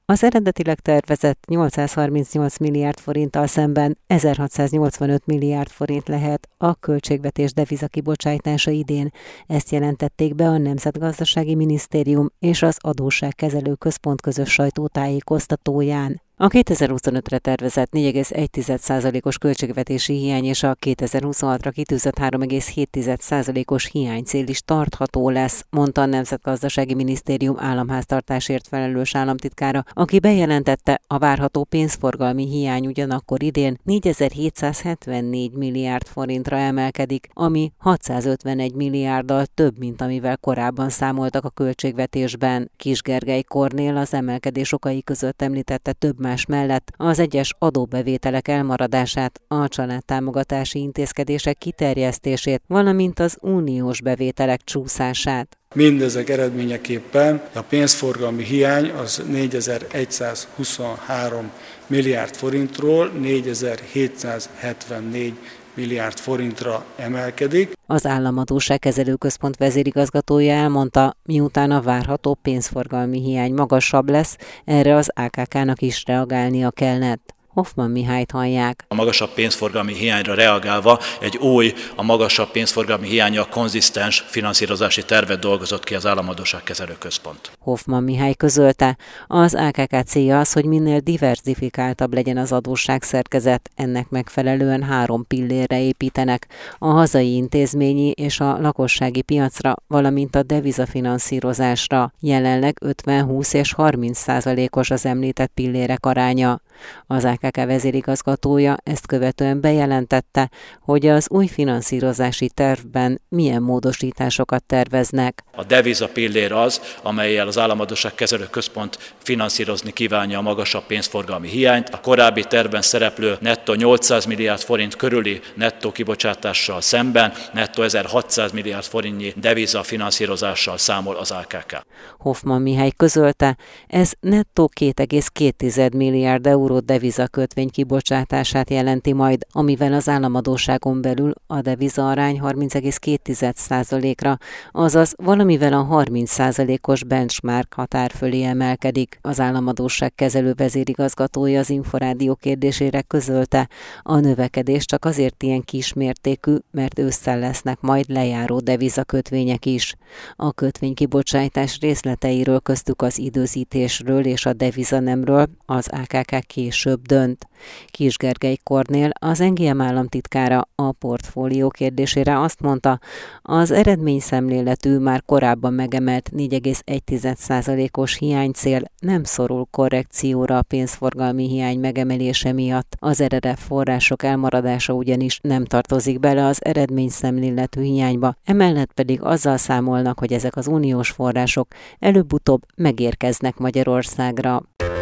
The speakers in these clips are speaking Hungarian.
Az eredetileg tervezett 838 milliárd forinttal szemben 1685 milliárd forint lehet a költségvetés devizakibocsátása idén. Ezt jelentették be a Nemzetgazdasági Minisztérium és az Adósságkezelő Központ közös sajtótájékoztatóján. A 2025-re tervezett 4,1%-os költségvetési hiány és a 2026-ra kitűzött 3,7%-os hiánycél is tartható lesz, mondta a Nemzetgazdasági Minisztérium államháztartásért felelős államtitkára, aki bejelentette, a várható pénzforgalmi hiány ugyanakkor idén 4774 milliárd forintra emelkedik, ami 651 milliárddal több, mint amivel korábban számoltak a költségvetésben. Kis Gergely Kornél az emelkedés okai között említette több más mellett az egyes adóbevételek elmaradását, a családtámogatási intézkedések kiterjesztését, valamint az uniós bevételek csúszását. Mindezek eredményeképpen a pénzforgalmi hiány az 4123 milliárd forintról 4774 milliárd forintra emelkedik. Az Államadósságkezelő Központ vezérigazgatója elmondta, miután a várható pénzforgalmi hiány magasabb lesz, erre az AKK-nak is reagálnia kellett. Hoffmann Mihályt hallják. A magasabb pénzforgalmi hiányra reagálva egy új, a magasabb pénzforgalmi hiánnyal konzisztens finanszírozási tervet dolgozott ki az Államadósságkezelő Központ. Hoffmann Mihály közölte, az AKK célja az, hogy minél diverzifikáltabb legyen az adósságszerkezet, ennek megfelelően 3 pillérre építenek, a hazai intézményi és a lakossági piacra, valamint a devizafinanszírozásra. Jelenleg 50-20 és 30%-os az említett pillérek aránya. Az AKK vezérigazgatója ezt követően bejelentette, hogy az új finanszírozási tervben milyen módosításokat terveznek. A deviza pillér az, amellyel az Államadósságkezelő Központ finanszírozni kívánja a magasabb pénzforgalmi hiányt. A korábbi tervben szereplő nettó 800 milliárd forint körüli nettó kibocsátással szemben nettó 1600 milliárd forintnyi deviza finanszírozással számol az AKK. Hoffmann Mihály közölte, ez nettó 2,2 milliárd euró devizakötvény kibocsátását jelenti majd, amivel az államadósságon belül a devizaarány 30,2%-ra, azaz valamivel a 30%-os benchmark határ fölé emelkedik. Az Államadósságkezelő vezérigazgatója az Inforádió kérdésére közölte, a növekedés csak azért ilyen kismértékű, mert ősszel lesznek majd lejáró devizakötvények is. A kötvénykibocsátás részleteiről, köztük az időzítésről és a devizanemről az AKK később dönt. Kis Gergely Kornél, az NGM államtitkára a portfólió kérdésére azt mondta, az eredményszemléletű, már korábban megemelt 4,1%-os hiánycél nem szorul korrekcióra a pénzforgalmi hiány megemelése miatt. Az RRF források elmaradása ugyanis nem tartozik bele az eredményszemléletű hiányba, emellett pedig azzal számolnak, hogy ezek az uniós források előbb-utóbb megérkeznek Magyarországra.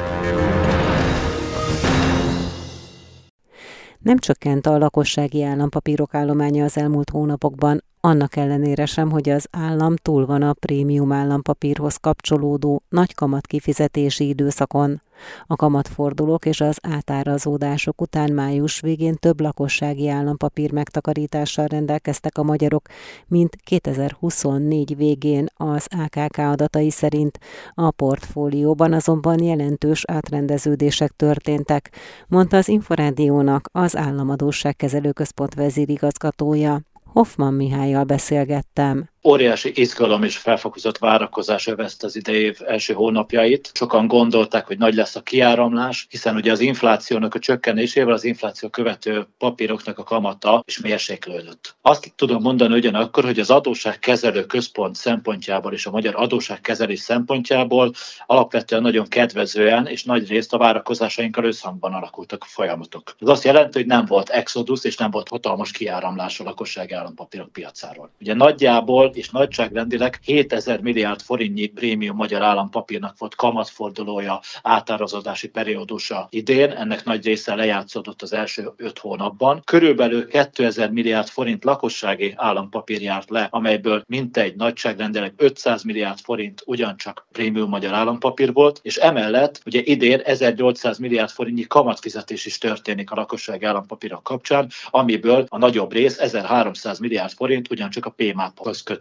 Nem csökkent a lakossági állampapírok állománya az elmúlt hónapokban, annak ellenére sem, hogy az állam túl van a prémium állampapírhoz kapcsolódó nagy kamat kifizetési időszakon. A kamatfordulók és az átárazódások után május végén több lakossági állampapír megtakarítással rendelkeztek a magyarok, mint 2024 végén az AKK adatai szerint. A portfólióban azonban jelentős átrendeződések történtek, mondta az Inforádiónak az Államadósságkezelő Központ vezérigazgatója. Hoffmann Mihállyal beszélgettem. Óriási izgalom és felfokozott várakozás övezte az idei év első hónapjait. Sokan gondolták, hogy nagy lesz a kiáramlás, hiszen ugye az inflációnak a csökkenésével az infláció követő papíroknak a kamata is mérséklődött. Azt tudom mondani ugyanakkor, hogy az Adósságkezelő Központ szempontjából és a magyar adósságkezelés szempontjából alapvetően nagyon kedvezően és nagy részt a várakozásainkkal összhangban alakultak a folyamatok. Ez azt jelenti, hogy nem volt exodus és nem volt hatalmas kiáramlás a lakossági állampapírok piacáról. Ugye nagyjából és nagyságrendileg 7000 milliárd forintnyi prémium magyar állampapírnak volt kamatfordulója, átárazódási periódusa idén, ennek nagy része lejátszódott az első 5 hónapban. Körülbelül 2000 milliárd forint lakossági állampapír járt le, amelyből mintegy nagyságrendileg 500 milliárd forint ugyancsak prémium magyar állampapír volt, és emellett ugye idén 1800 milliárd forintnyi kamatfizetés is történik a lakossági állampapírok kapcsán, amiből a nagyobb rész 1300 milliárd forint ugyancsak a PMAP-hoz kötődik.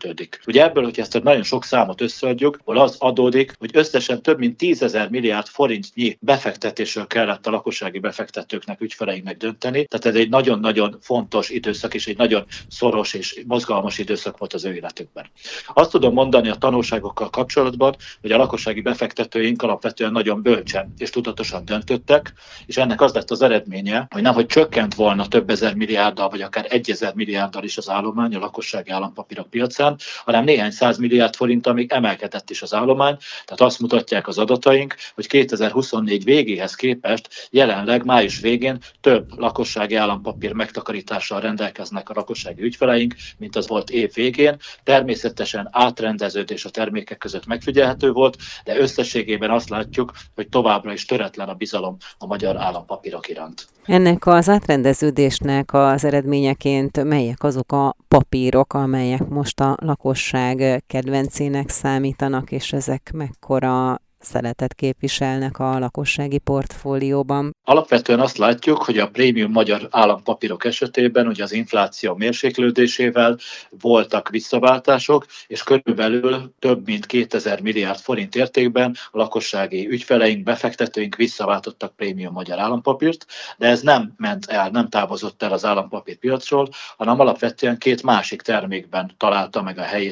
kötődik. Ugye ebből, hogy ezt a nagyon sok számot összeadjuk, az adódik, hogy összesen több mint 10 000 milliárd forintnyi befektetésről kellett a lakossági befektetőknek, ügyfeleinknek dönteni. Tehát ez egy nagyon-nagyon fontos időszak és egy nagyon szoros és mozgalmas időszak volt az ő életükben. Azt tudom mondani a tanulságokkal kapcsolatban, hogy a lakossági befektetőink alapvetően nagyon bölcsen és tudatosan döntöttek, és ennek az lett az eredménye, hogy nemhogy csökkent volna több ezer milliárddal, vagy akár 1000 milliárddal is az állomány a lakossági állampapírok piacán, hanem néhány 100 milliárd forinttal még emelkedett is az állomány. Tehát azt mutatják az adataink, hogy 2024 végéhez képest jelenleg május végén több lakossági állampapír megtakarítással rendelkeznek a lakossági ügyfeleink, mint az volt év végén. Természetesen átrendeződés a termékek között megfigyelhető volt, de összességében azt látjuk, hogy továbbra is töretlen a bizalom a magyar állampapírok iránt. Ennek az átrendeződésnek az eredményeként melyek azok a papírok, amelyek most a lakosság kedvencének számítanak, és ezek mekkora szeletet képviselnek a lakossági portfólióban? Alapvetően azt látjuk, hogy a prémium magyar állampapírok esetében ugye az infláció mérséklődésével voltak visszaváltások, és körülbelül több mint 2000 milliárd forint értékben a lakossági ügyfeleink, befektetőink visszaváltottak prémium magyar állampapírt, de ez nem ment el, nem távozott el az állampapírpiacról, hanem alapvetően két másik termékben találták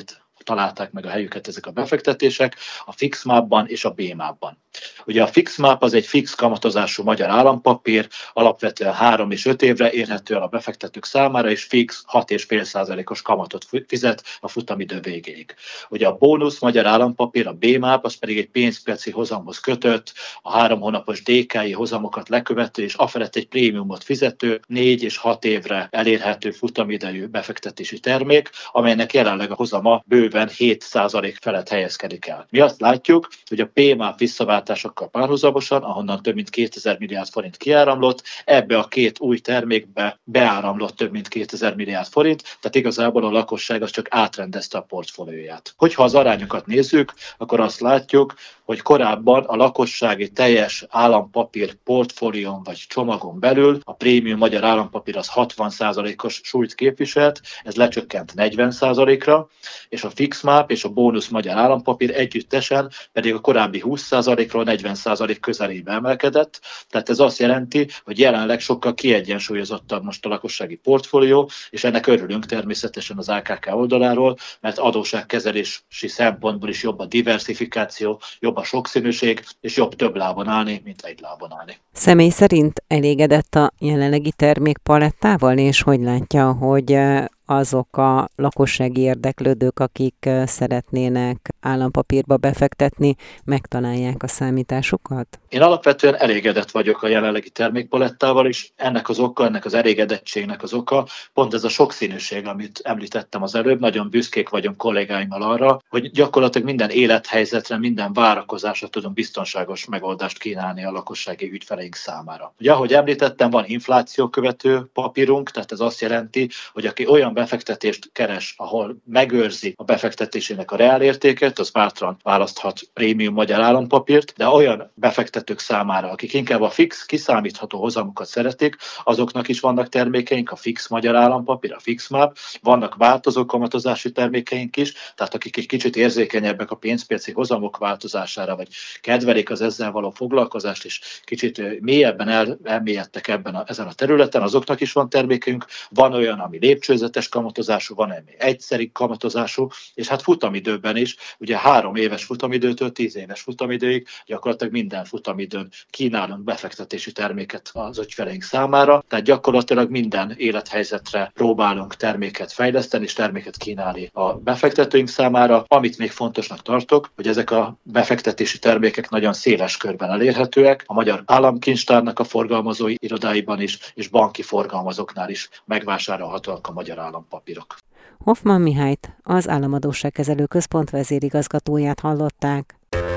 meg a helyüket ezek a befektetések, a FixMap-ban és a BMAP-ban. Ugye a FixMap az egy fix kamatozású magyar állampapír, alapvetően 3 és 5 évre érhető el a befektetők számára, és fix 6,5%-os kamatot fizet a futamidő végéig. Ugye a bónusz magyar állampapír, a BMAP, az pedig egy pénzpiaci hozamhoz kötött, a 3 hónapos DK-i hozamokat lekövető és afelett egy prémiumot fizető, 4 és 6 évre elérhető futamidejű befektetési termék, amelynek jelenleg a hozama bőven 7% felett helyezkedik el. Mi azt látjuk, hogy a BMAP visszaváltásokkal párhuzamosan, ahonnan több mint 2000 milliárd forint kiáramlott, ebbe a két új termékbe beáramlott több mint 2000 milliárd forint, tehát igazából a lakosság az csak átrendezte a portfólióját. Hogyha az arányokat nézzük, akkor azt látjuk, hogy korábban a lakossági teljes állampapír portfólión vagy csomagon belül a prémium magyar állampapír az 60%-os súlyt képviselt, ez lecsökkent 40%-ra, és a FixMap és a bónusz magyar állampapír együttesen pedig a korábbi 20%-ról 40% közelébe emelkedett, tehát ez azt jelenti, hogy jelenleg sokkal kiegyensúlyozottabb most a lakossági portfólió, és ennek örülünk természetesen az AKK oldaláról, mert adósságkezelési szempontból is jobb a diversifikáció, jobb a sokszínűség, és jobb több lábon állni, mint egy lábon állni. Személy szerint elégedett a jelenlegi termékpalettával, és hogy látja, hogy azok a lakossági érdeklődők, akik szeretnének állampapírba befektetni, megtalálják a számításukat? Én alapvetően elégedett vagyok a jelenlegi termékpalettával, és ennek az elégedettségnek az oka pont ez a sokszínűség, amit említettem az előbb. Nagyon büszkék vagyunk kollégáimmal arra, hogy gyakorlatilag minden élethelyzetre, minden várakozásra tudunk biztonságos megoldást kínálni a lakossági ügyfeleink számára. Ugye, ahogy említettem, van inflációkövető papírunk, tehát ez azt jelenti, hogy aki olyan befektetést keres, ahol megőrzi a befektetésének a reálértéket, az bátran választhat prémium magyar állampapírt, de olyan befektetők számára, akik inkább a fix, kiszámítható hozamokat szeretik, azoknak is vannak termékeink, a fix magyar állampapír, a FixMap, vannak változó kamatozási termékeink is, tehát akik egy kicsit érzékenyebbek a pénzpiaci hozamok változására, vagy kedvelik az ezzel való foglalkozást, és kicsit mélyebben elmélyedtek ezen a területen, azoknak is van termékünk, van olyan, ami lépcsőzetes kamatozású, van ami egyszeri kamatozású, és hát futamidőben is, ugye 3 éves futamidőtől 10 éves futamidőig gyakorlatilag minden futamidőn kínálunk befektetési terméket az ügyfeleink számára, tehát gyakorlatilag minden élethelyzetre próbálunk terméket fejleszteni és terméket kínálni a befektetőink számára. Amit még fontosnak tartok, hogy ezek a befektetési termékek nagyon széles körben elérhetőek, a Magyar Államkincstárnak a forgalmazói irodáiban is, és banki forgalmazóknál is megvásárolhatóak a magyar állampapírok. Hoffmann Mihályt, az Államadósságkezelő Központ vezérigazgatóját hallották.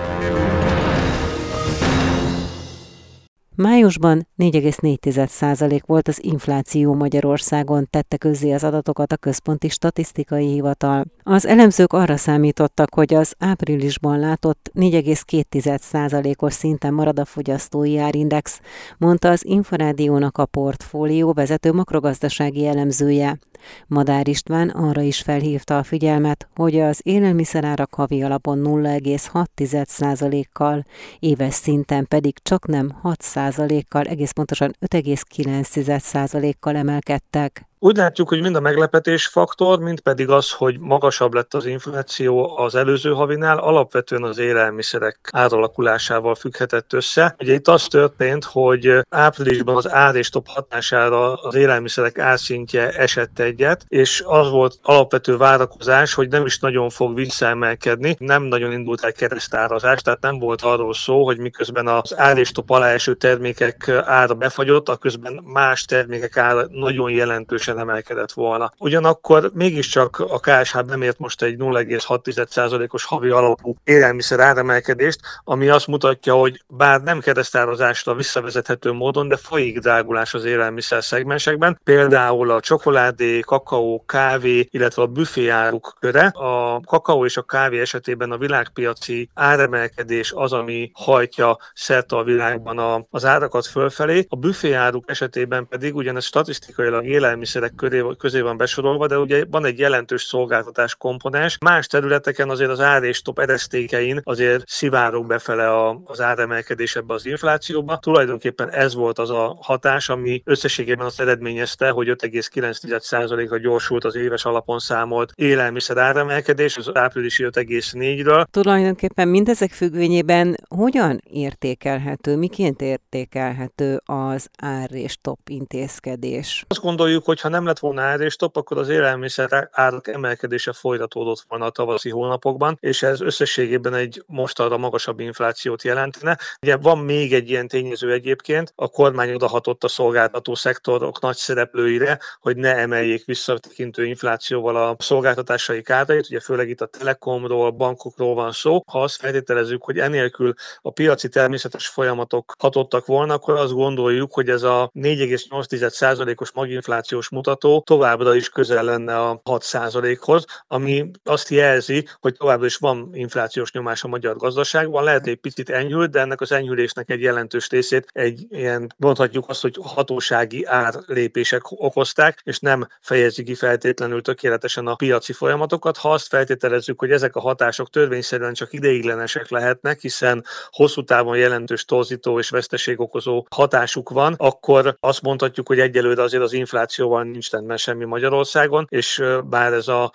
Májusban 4,4% volt az infláció Magyarországon, tette közzé az adatokat a Központi Statisztikai Hivatal. Az elemzők arra számítottak, hogy az áprilisban látott 4,2%-os szinten marad a fogyasztói árindex, mondta az Inforádiónak a portfólió vezető makrogazdasági elemzője. Madár István arra is felhívta a figyelmet, hogy az élelmiszerárak havi alapon 0,6%-kal, éves szinten pedig csaknem 6%-kal, egész pontosan 5,9%-kal emelkedtek. Úgy látjuk, hogy mind a meglepetés faktor, mind pedig az, hogy magasabb lett az infláció az előző havinál, alapvetően az élelmiszerek áralakulásával függhetett össze. Ugye itt az történt, hogy áprilisban az ár és top hatására az élelmiszerek árszintje esett egyet, és az volt alapvető várakozás, hogy nem is nagyon fog visszaemelkedni, nem nagyon indult el keresztárazás, tehát nem volt arról szó, hogy miközben az ár és top alá eső termékek ára befagyott, aközben más termékek ára nagyon jelentősen emelkedett volna. Ugyanakkor mégiscsak a KSH bemért most egy 0,6%-os havi alapú élelmiszer áremelkedést, ami azt mutatja, hogy bár nem keresztározásra visszavezethető módon, de folyik drágulás az élelmiszer szegmensekben. Például a csokoládé, kakaó, kávé, illetve a büféáruk köre. A kakaó és a kávé esetében a világpiaci áremelkedés az, ami hajtja szerte a világban az árakat fölfelé. A büféáruk esetében pedig ugyanez statisztikailag élelmiszer közé van besorolva, de ugye van egy jelentős szolgáltatás komponens. Más területeken azért az ár és top eresztékein azért szivárog befele az áremelkedés ebbe az inflációba. Tulajdonképpen ez volt az a hatás, ami összességében azt eredményezte, hogy 5,9%-ra gyorsult az éves alapon számolt élelmiszer áremelkedés, az áprilisi 5,4-ről. Tulajdonképpen mindezek függvényében hogyan értékelhető, miként értékelhető az ár és top intézkedés? Azt gondoljuk, hogy ha nem lett volna ár és top, akkor az élelmiszer árak emelkedése folytatódott volna a tavaszi hónapokban, és ez összességében egy mostanra magasabb inflációt jelentene. Ugye van még egy ilyen tényező egyébként, a kormány odahatott a szolgáltató szektorok nagy szereplőire, hogy ne emeljék visszatekintő inflációval a szolgáltatásaik árait, ugye főleg itt a telekomról, bankokról van szó. Ha azt feltételezzük, hogy enélkül a piaci természetes folyamatok hatottak volna, akkor azt gondoljuk, hogy ez a 4,8%-os maginflációs mutató továbbra is közel lenne a 6%-hoz, ami azt jelzi, hogy továbbra is van inflációs nyomás a magyar gazdaságban. Lehet egy picit enyhült, de ennek az enyhülésnek egy jelentős részét egy ilyen, mondhatjuk azt, hogy hatósági árlépések okozták, és nem fejezi ki feltétlenül tökéletesen a piaci folyamatokat. Ha azt feltételezzük, hogy ezek a hatások törvényszerűen csak ideiglenesek lehetnek, hiszen hosszú távon jelentős torzító és veszteség okozó hatásuk van, akkor azt mondhatjuk, hogy egyelőre azért az inflációval nincs rendben semmi Magyarországon, és bár ez a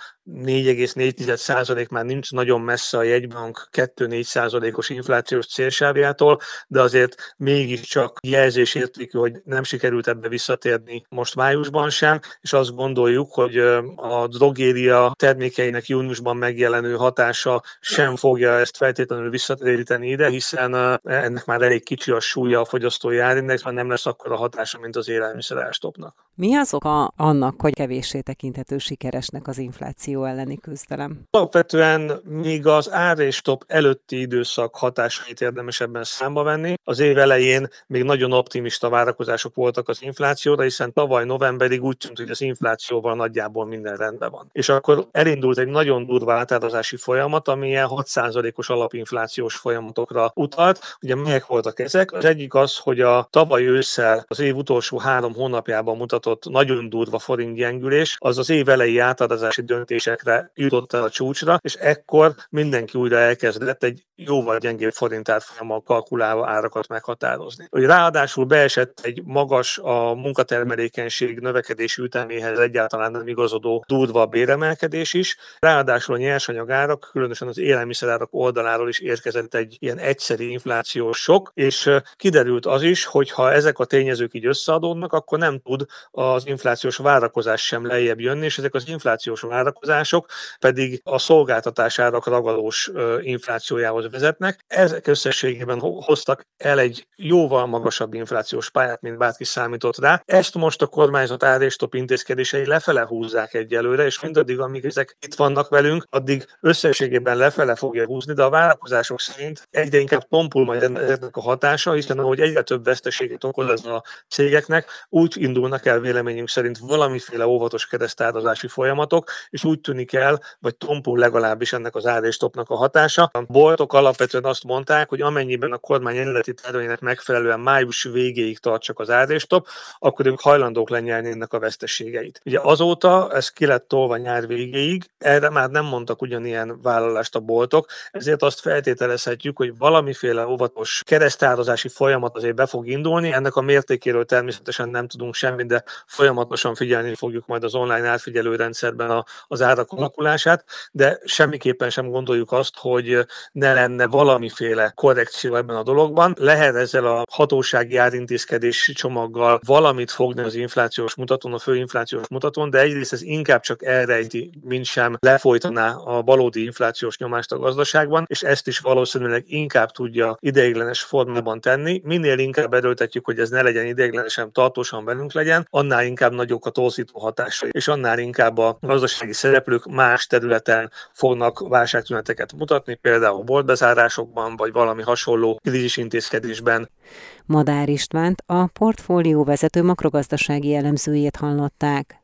4,4% már nincs nagyon messze a jegybank 2-4%-os inflációs célsávjától, de azért mégiscsak jelzésértékű, hogy nem sikerült ebbe visszatérni most májusban sem, és azt gondoljuk, hogy a drogéria termékeinek júniusban megjelenő hatása sem fogja ezt feltétlenül visszatéríteni ide, hiszen ennek már elég kicsi a súlya a fogyasztói árindexben, nem lesz akkora hatása, mint az élelmiszer árstopnak. Mi az oka annak, hogy kevéssé tekinthető sikeresnek az infláció elleni küzdelem? Alapvetően még az ár és top előtti időszak hatásait érdemes ebben számba venni. Az év elején még nagyon optimista várakozások voltak az inflációra, hiszen tavaly novemberig úgy tűnt, hogy az inflációval nagyjából minden rendben van. És akkor elindult egy nagyon durva átárazási folyamat, ami ilyen 6%-os alapinflációs folyamatokra utalt. Ugye melyek voltak ezek? Az egyik az, hogy a tavaly ősszel az év utolsó 3 hónapjában mutatott nagyon durva forintgyengülés, az az év elejé átárazási döntésekre jutott el a csúcsra, és ekkor mindenki újra elkezdett egy jóval gyengébb forintárfolyammal kalkulálva árakat meghatározni. Ráadásul beesett egy magas a munkatermelékenység növekedési üteméhez egyáltalán nem igazodó durva béremelkedés is. Ráadásul a nyersanyagárak, különösen az élelmiszerárak oldaláról is érkezett egy ilyen egyszeri inflációs sok, és kiderült az is, hogy ha ezek a tényezők így összeadódnak, akkor nem tud az inflációs várakozás sem lejjebb jönni, és ezek az inflációs várakozások pedig a szolgáltatásárak ragadós inflációjához vezetnek. Ezek összességében hoztak el egy jóval magasabb inflációs pályát, mint bárki számított rá. Ezt most a kormányzat ár és top intézkedései lefele húzzák egyelőre, és mindaddig, amíg ezek itt vannak velünk, addig összességében lefele fogja húzni, de a várakozások szerint egyre inkább tompul majd ennek a hatása, hiszen ahogy egyre több veszteséget okoz ez a cégeknek, úgy indulnak el véleményünk szerint valamiféle óvatos keresztárazási folyamatok, és úgy tűnik el, vagy tompul legalábbis ennek az árstopnak a hatása. A boltok alapvetően azt mondták, hogy amennyiben a kormány eredeti terveinek megfelelően május végéig tart csak az árstop, akkor ők hajlandók lenyelni ennek a veszteségeit. Ugye azóta ez ki lett tolva nyár végéig, erre már nem mondtak ugyanilyen vállalást a boltok, ezért azt feltételezhetjük, hogy valamiféle óvatos keresztárazási folyamat azért be fog indulni. Ennek a mértékéről természetesen nem tudunk semmit, de folyamatosan figyelni fogjuk majd az online átfigyelő rendszerben az árak alakulását, de semmiképpen sem gondoljuk azt, hogy ne lenne valamiféle korrekció ebben a dologban. Lehet ezzel a hatósági árintézkedési csomaggal valamit fogni az inflációs mutatón, a főinflációs mutatón, de egyrészt ez inkább csak elrejti, mint sem lefolytaná a valódi inflációs nyomást a gazdaságban, és ezt is valószínűleg inkább tudja ideiglenes formában tenni. Minél inkább erőltetjük, hogy ez ne legyen ideiglenesen, tartósan velünk legyen, annál inkább nagyok a torzító hatásai, és annál inkább a gazdasági szereplők más területen fognak válságtüneteket mutatni, például boltbezárásokban, vagy valami hasonló krízisintézkedésben. Madár Istvánt, a portfólió vezető makrogazdasági elemzőjét hallották.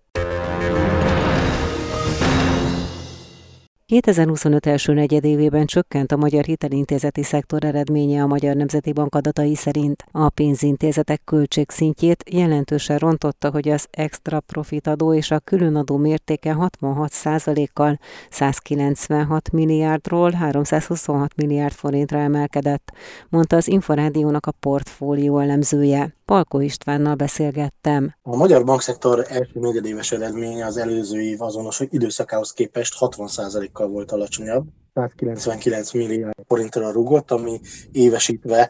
2025 első negyedévében csökkent a magyar hitelintézeti szektor eredménye a Magyar Nemzeti Bank adatai szerint. A pénzintézetek költségszintjét jelentősen rontotta, hogy az extra profit adó és a különadó mértéke 66%-kal 196 milliárdról 326 milliárd forintra emelkedett, mondta az Inforádiónak a portfólió elemzője. Palko Istvánnal beszélgettem. A magyar bankszektor első negyedéves eredménye az előző év azonos időszakához képest 60%-kal volt alacsonyabb. 199 milliárd forintra rúgott, ami évesítve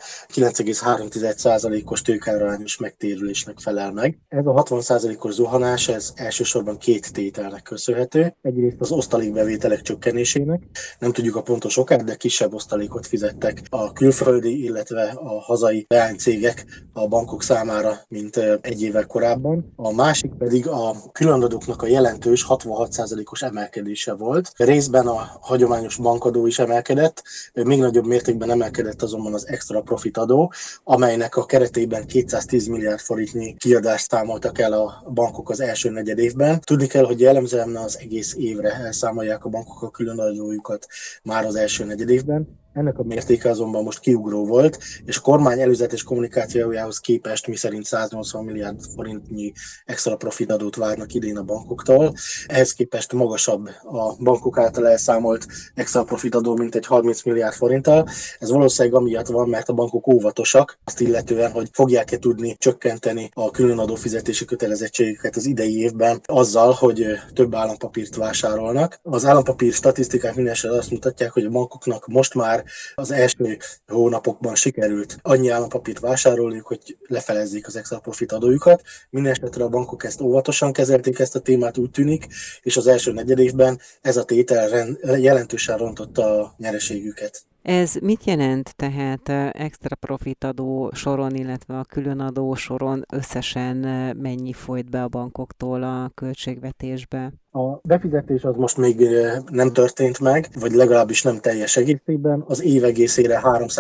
9,3%-os tőkearányos megtérülésnek felel meg. Ez a 60%-os zuhanás, ez elsősorban két tételnek köszönhető. Egyrészt az osztalékbevételek csökkenésének, nem tudjuk a pontos okát, de kisebb osztalékot fizettek a külföldi, illetve a hazai leánycégek a bankok számára, mint egy évvel korábban. A másik pedig a különadóknak a jelentős 66%-os emelkedése volt. Részben a hagyományos bankadó is emelkedett, még nagyobb mértékben emelkedett azonban az extra profit adó, amelynek a keretében 210 milliárd forintnyi kiadást számoltak el a bankok az első negyedévben. Tudni kell, hogy jellemzően az egész évre elszámolják a bankok a különadójukat már az első negyedévben. Ennek a mértéke azonban most kiugró volt, és a kormány előzetes kommunikációjához képest miszerint 180 milliárd forintnyi extra profit adót várnak idén a bankoktól. Ehhez képest magasabb a bankok által elszámolt extra profit adó, mint egy 30 milliárd forinttal. Ez valószínűleg amiatt van, mert a bankok óvatosak, azt illetően, hogy fogják-e tudni csökkenteni a különadó fizetési kötelezettségeket az idei évben azzal, hogy több állampapírt vásárolnak. Az állampapír statisztikák mindenesetre azt mutatják, hogy a bankoknak most már az első hónapokban sikerült annyi állampapírt vásárolniuk, hogy lefelezzék az extra profit adójukat. Mindenesetre a bankok ezt óvatosan kezelték, ezt a témát úgy tűnik, és az első negyedévben ez a tétel jelentősen rontotta a nyereségüket. Ez mit jelent tehát extra profit adó soron, illetve a különadó soron összesen mennyi folyt be a bankoktól a költségvetésbe? A befizetés az most még nem történt meg, vagy legalábbis nem teljes egészében. Az év egészére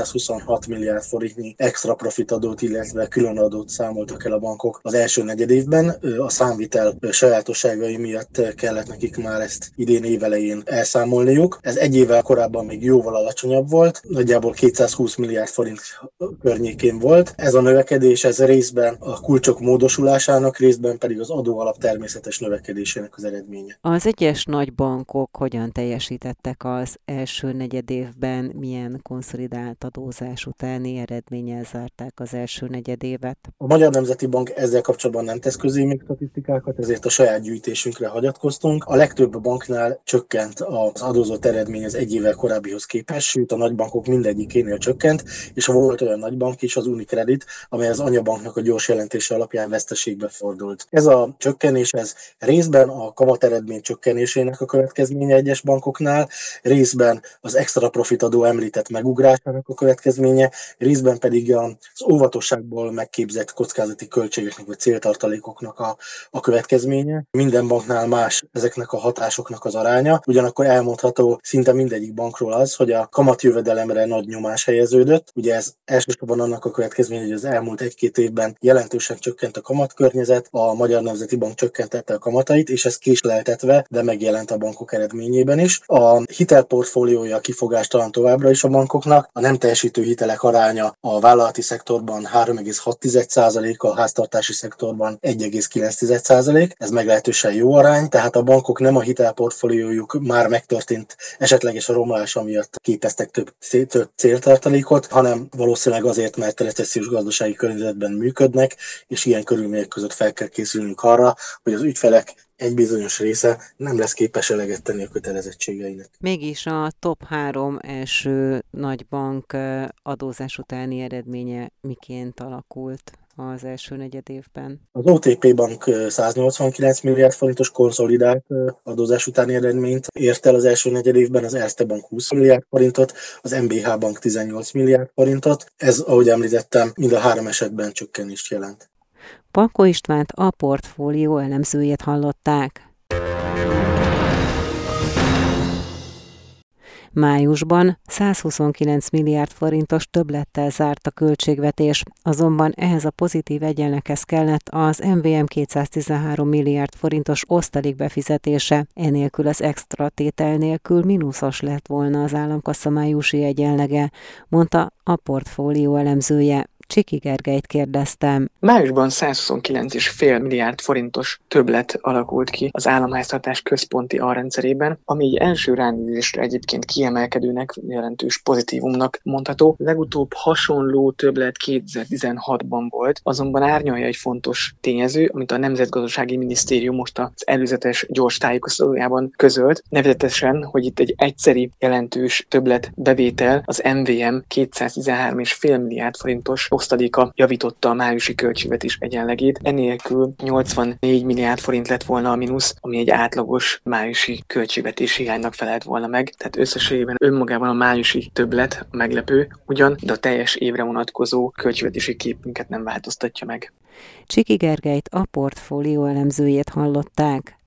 326 milliárd forintnyi extra profit adót, illetve különadót számoltak el a bankok az első negyedévben. A számvitel sajátosságai miatt kellett nekik már ezt idén évelején elszámolniuk. Ez egy évvel korábban még jóval alacsonyabb volt, nagyjából 220 milliárd forint környékén volt. Ez a növekedés, ez részben a kulcsok módosulásának, részben pedig az adóalap természetes növekedésének az eredménye. Az egyes nagy bankok hogyan teljesítettek az első negyedévben, milyen konszolidált adózás utáni eredménnyel zárták az első negyedévet? A Magyar Nemzeti Bank ezzel kapcsolatban nem tesz közé még statisztikákat, ezért a saját gyűjtésünkre hagyatkoztunk. A legtöbb banknál csökkent az adózott eredmény az egy évvel korábbihoz képest, sőt a nagybankok mindegyikénél csökkent, és volt olyan nagybank is, az Unicredit, amely az anyabanknak a gyors jelentése alapján veszteségbe fordult. Ez a csökkenés, ez részben a kamateredmény csökkenésének a következménye egyes bankoknál, részben az extra profit adó említett megugrásának a következménye, részben pedig az óvatosságból megképzett kockázati költségeknek vagy céltartalékoknak a következménye. Minden banknál más ezeknek a hatásoknak az aránya, ugyanakkor elmondható szinte mindegyik bankról az, hogy a kamatjövedelemre nagy nyomás helyeződött. Ugye ez elsősorban annak a következménye, hogy az elmúlt egy-két évben jelentősen csökkent a kamatkörnyezet, a Magyar Nemzeti Bank csökkentette a kamatait, és ez késleltette üzemeltetve, de megjelent a bankok eredményében is. A hitelportfóliója kifogástalan továbbra is a bankoknak, a nem teljesítő hitelek aránya a vállalati szektorban 3,6%, a háztartási szektorban 1,9%. Ez meglehetősen jó arány, tehát a bankok nem a hitelportfóliójuk már megtörtént esetleges romlása miatt képeztek több céltartalékot, hanem valószínűleg azért, mert recessziós gazdasági környezetben működnek, és ilyen körülmények között fel kell készülnünk arra, hogy az ügyfelek egy bizonyos része nem lesz képes eleget tenni a kötelezettségeinek. Mégis a top 3 első nagybank adózás utáni eredménye miként alakult az első negyedévben? Az OTP Bank 189 milliárd forintos konszolidált adózás utáni eredményt ért el az első negyedévben, az Erste Bank 20 milliárd forintot, az MBH Bank 18 milliárd forintot. Ez, ahogy említettem, mind a 3 esetben csökkenést jelent. Palkó Istvánt, a portfólió elemzőjét hallották. Májusban 129 milliárd forintos többlettel zárt a költségvetés, azonban ehhez a pozitív egyenleghez kellett az MVM 213 milliárd forintos osztalék befizetése, enélkül az extra tétel nélkül mínuszos lett volna az államkassa májusi egyenlege, mondta a portfólió elemzője. Csiki Gergelyt kérdeztem. Májusban 129,5 milliárd forintos többlet alakult ki az államháztartás központi alrendszerében, ami egy első ránézésre egyébként kiemelkedőnek, jelentős pozitívumnak mondható. Legutóbb hasonló többlet 2016-ban volt, azonban árnyalja egy fontos tényező, amit a Nemzetgazdasági Minisztérium most az előzetes gyors tájékoztatójában közölt, nevezetesen, hogy itt egy egyszeri jelentős többlet bevétel, az MVM 213,5 milliárd forintos osztaléka javította a májusi költségvetés egyenlegét. Enélkül 84 milliárd forint lett volna a mínusz, ami egy átlagos májusi költségvetési hiánynak felelt volna meg. Tehát összességében önmagában a májusi többlet meglepő ugyan, de a teljes évre vonatkozó költségvetési képünket nem változtatja meg. Csiki Gergelyt, a portfólió elemzőjét hallották.